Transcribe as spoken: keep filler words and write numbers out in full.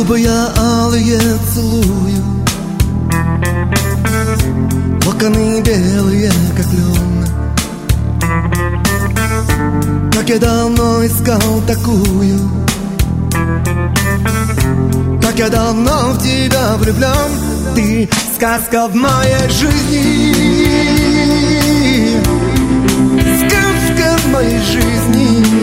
Губы я алые целую, локоны белые, как лен. Как я давно искал такую, как я давно в тебя влюблен. Ты сказка в моей жизни, сказка в моей жизни.